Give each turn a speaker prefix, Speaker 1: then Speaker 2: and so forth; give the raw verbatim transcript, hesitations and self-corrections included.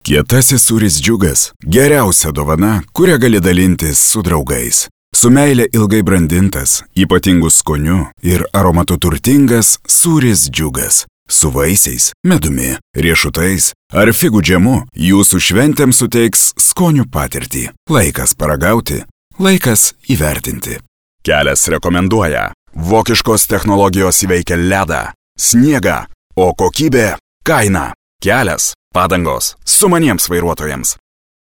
Speaker 1: Kietasis sūris Džiugas – geriausia dovana, kurią gali dalintis su draugais. Su meile ilgai brandintas, ypatingu skoniu ir aromatu turtingas sūris Džiugas. Su vaisiais, medumi, riešutais ar figų džemu jūsų šventėms suteiks skonių patirtį. Laikas paragauti, laikas įvertinti. Kelias rekomenduoja. Vokiškos technologijos įveikia ledą, sniegą, o kokybė – kaina. Kelias – padangos sumaniems vairuotojams.